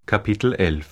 Kapitel 11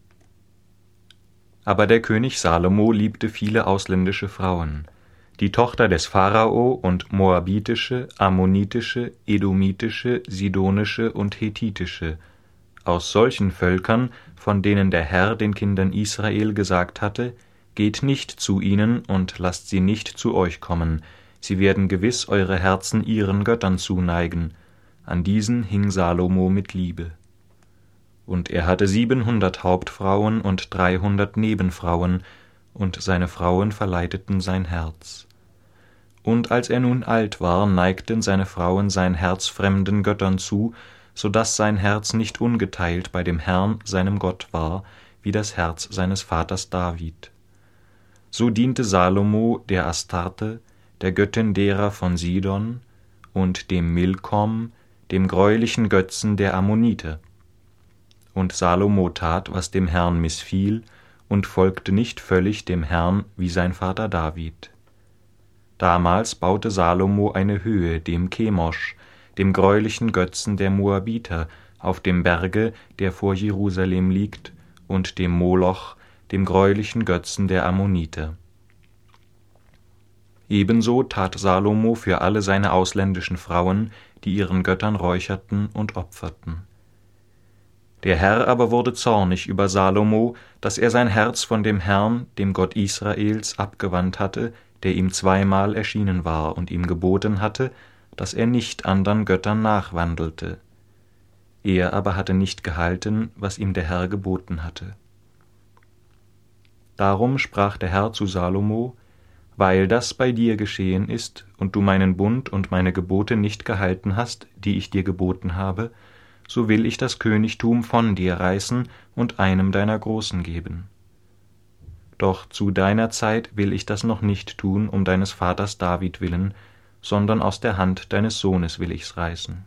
Aber der König Salomo liebte viele ausländische Frauen, die Tochter des Pharao und moabitische, ammonitische, edomitische, sidonische und hethitische, aus solchen Völkern, von denen der Herr den Kindern Israel gesagt hatte: Geht nicht zu ihnen und lasst sie nicht zu euch kommen, sie werden gewiss eure Herzen ihren Göttern zuneigen. An diesen hing Salomo mit Liebe. Und er hatte 700 Hauptfrauen und 300 Nebenfrauen, und seine Frauen verleiteten sein Herz. Und als er nun alt war, neigten seine Frauen sein Herz fremden Göttern zu, so daß sein Herz nicht ungeteilt bei dem Herrn, seinem Gott, war, wie das Herz seines Vaters David. So diente Salomo der Astarte, der Göttin derer von Sidon, und dem Milkom, dem greulichen Götzen der Ammoniter. Und Salomo tat, was dem Herrn missfiel, und folgte nicht völlig dem Herrn wie sein Vater David. Damals baute Salomo eine Höhe dem Chemosh, dem greulichen Götzen der Moabiter, auf dem Berge, der vor Jerusalem liegt, und dem Moloch, dem greulichen Götzen der Ammoniter. Ebenso tat Salomo für alle seine ausländischen Frauen, die ihren Göttern räucherten und opferten. Der Herr aber wurde zornig über Salomo, dass er sein Herz von dem Herrn, dem Gott Israels, abgewandt hatte, der ihm zweimal erschienen war und ihm geboten hatte, dass er nicht andern Göttern nachwandelte. Er aber hatte nicht gehalten, was ihm der Herr geboten hatte. Darum sprach der Herr zu Salomo: Weil das bei dir geschehen ist und du meinen Bund und meine Gebote nicht gehalten hast, die ich dir geboten habe, so will ich das Königtum von dir reißen und einem deiner Großen geben. Doch zu deiner Zeit will ich das noch nicht tun, um deines Vaters David willen, sondern aus der Hand deines Sohnes will ich's reißen.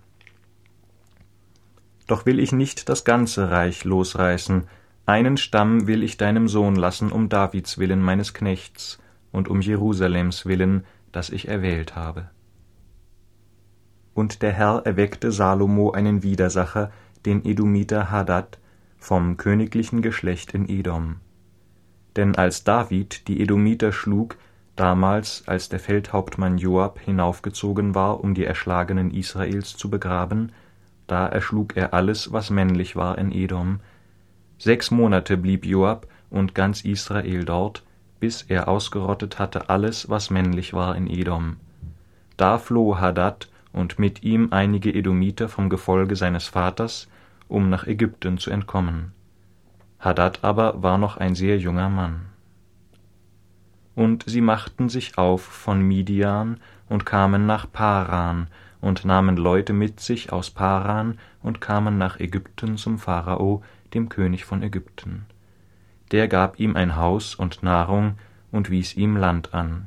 Doch will ich nicht das ganze Reich losreißen, einen Stamm will ich deinem Sohn lassen, um Davids willen meines Knechts und um Jerusalems willen, das ich erwählt habe. Und der Herr erweckte Salomo einen Widersacher, den Edomiter Hadad, vom königlichen Geschlecht in Edom. Denn als David die Edomiter schlug, damals, als der Feldhauptmann Joab hinaufgezogen war, um die Erschlagenen Israels zu begraben, da erschlug er alles, was männlich war in Edom. 6 Monate blieb Joab und ganz Israel dort, bis er ausgerottet hatte alles, was männlich war in Edom. Da floh Hadad und mit ihm einige Edomiter vom Gefolge seines Vaters, um nach Ägypten zu entkommen. Hadad aber war noch ein sehr junger Mann. Und sie machten sich auf von Midian und kamen nach Paran und nahmen Leute mit sich aus Paran und kamen nach Ägypten zum Pharao, dem König von Ägypten. Der gab ihm ein Haus und Nahrung und wies ihm Land an.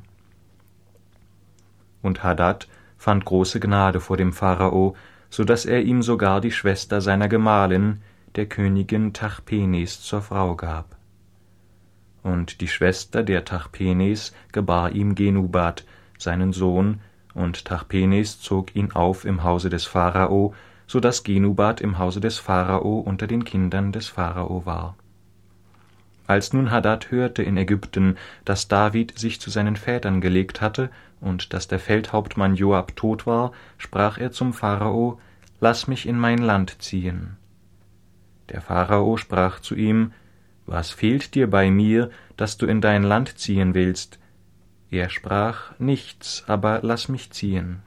Und Hadad fand große Gnade vor dem Pharao, so daß er ihm sogar die Schwester seiner Gemahlin, der Königin Tachpenes, zur Frau gab. Und die Schwester der Tachpenes gebar ihm Genubat, seinen Sohn, und Tachpenes zog ihn auf im Hause des Pharao, so daß Genubat im Hause des Pharao unter den Kindern des Pharao war. Als nun Hadad hörte in Ägypten, dass David sich zu seinen Vätern gelegt hatte und dass der Feldhauptmann Joab tot war, sprach er zum Pharao: Lass mich in mein Land ziehen. Der Pharao sprach zu ihm: Was fehlt dir bei mir, dass du in dein Land ziehen willst? Er sprach: Nichts, aber lass mich ziehen.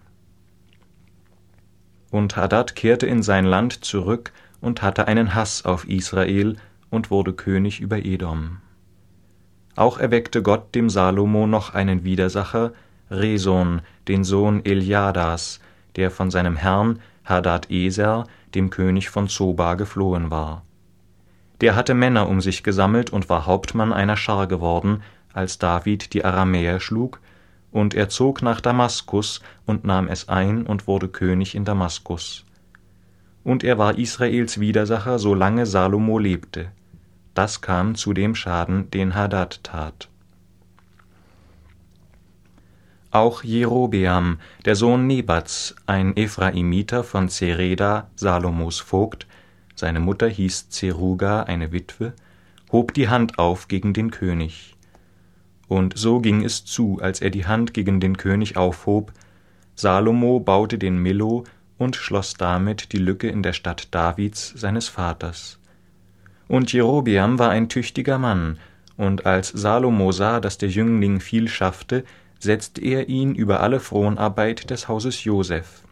Und Hadad kehrte in sein Land zurück und hatte einen Hass auf Israel und wurde König über Edom. Auch erweckte Gott dem Salomo noch einen Widersacher, Reson, den Sohn Eliadas, der von seinem Herrn Hadad-Eser, dem König von Zoba, geflohen war. Der hatte Männer um sich gesammelt und war Hauptmann einer Schar geworden, als David die Aramäer schlug, und er zog nach Damaskus und nahm es ein und wurde König in Damaskus. Und er war Israels Widersacher, solange Salomo lebte. Das kam zu dem Schaden, den Hadad tat. Auch Jerobeam, der Sohn Nebats, ein Ephraimiter von Zereda, Salomos Vogt, seine Mutter hieß Zeruga, eine Witwe, hob die Hand auf gegen den König. Und so ging es zu, als er die Hand gegen den König aufhob. Salomo baute den Millo und schloss damit die Lücke in der Stadt Davids, seines Vaters. Und Jerobeam war ein tüchtiger Mann, und als Salomo sah, dass der Jüngling viel schaffte, setzte er ihn über alle Fronarbeit des Hauses Joseph.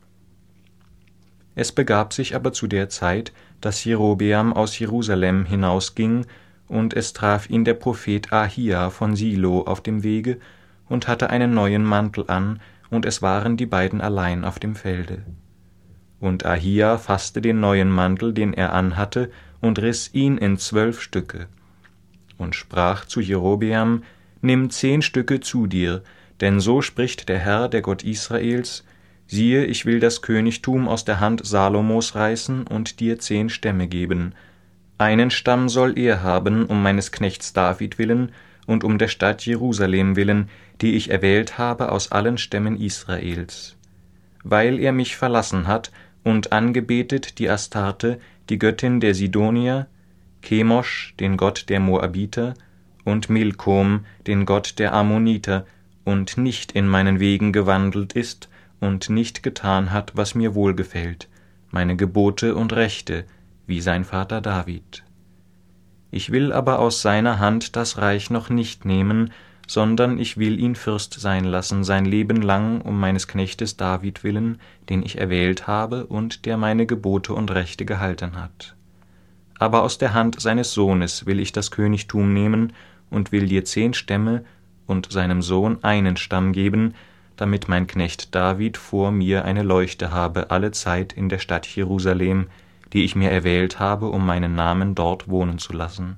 Es begab sich aber zu der Zeit, dass Jerobeam aus Jerusalem hinausging, und es traf ihn der Prophet Ahia von Silo auf dem Wege und hatte einen neuen Mantel an, und es waren die beiden allein auf dem Felde. Und Ahia fasste den neuen Mantel, den er anhatte, und riss ihn in 12 Stücke. Und sprach zu Jerobeam: Nimm 10 Stücke zu dir, denn so spricht der Herr, der Gott Israels: Siehe, ich will das Königtum aus der Hand Salomos reißen und dir 10 Stämme geben. Einen Stamm soll er haben, um meines Knechts David willen und um der Stadt Jerusalem willen, die ich erwählt habe aus allen Stämmen Israels. Weil er mich verlassen hat und angebetet die Astarte, die Göttin der Sidonier, Chemosh, den Gott der Moabiter, und Milkom, den Gott der Ammoniter, und nicht in meinen Wegen gewandelt ist und nicht getan hat, was mir wohlgefällt, meine Gebote und Rechte, wie sein Vater David. Ich will aber aus seiner Hand das Reich noch nicht nehmen, sondern ich will ihn Fürst sein lassen sein Leben lang um meines Knechtes David willen, den ich erwählt habe und der meine Gebote und Rechte gehalten hat. Aber aus der Hand seines Sohnes will ich das Königtum nehmen und will dir 10 Stämme und seinem Sohn einen Stamm geben, damit mein Knecht David vor mir eine Leuchte habe alle Zeit in der Stadt Jerusalem, die ich mir erwählt habe, um meinen Namen dort wohnen zu lassen.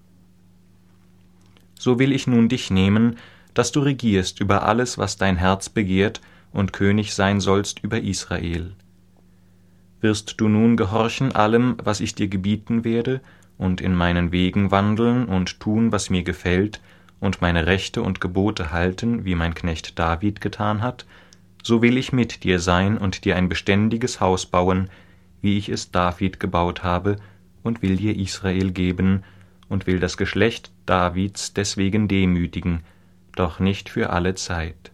So will ich nun dich nehmen, dass du regierst über alles, was dein Herz begehrt, und König sein sollst über Israel. Wirst du nun gehorchen allem, was ich dir gebieten werde, und in meinen Wegen wandeln und tun, was mir gefällt, und meine Rechte und Gebote halten, wie mein Knecht David getan hat, so will ich mit dir sein und dir ein beständiges Haus bauen, wie ich es David gebaut habe, und will dir Israel geben, und will das Geschlecht Davids deswegen demütigen, doch nicht für alle Zeit.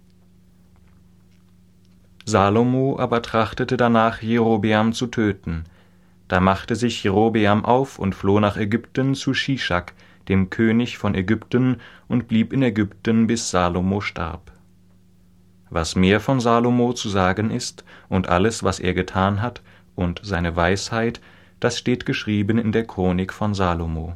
Salomo aber trachtete danach, Jerobeam zu töten. Da machte sich Jerobeam auf und floh nach Ägypten zu Shischak, dem König von Ägypten, und blieb in Ägypten, bis Salomo starb. Was mehr von Salomo zu sagen ist und alles, was er getan hat, und seine Weisheit, das steht geschrieben in der Chronik von Salomo.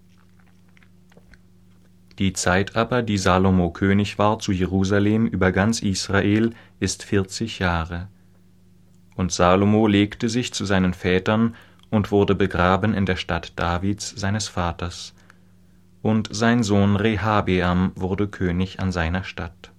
Die Zeit aber, die Salomo König war zu Jerusalem über ganz Israel, ist 40 Jahre. Und Salomo legte sich zu seinen Vätern und wurde begraben in der Stadt Davids, seines Vaters. Und sein Sohn Rehabeam wurde König an seiner Statt.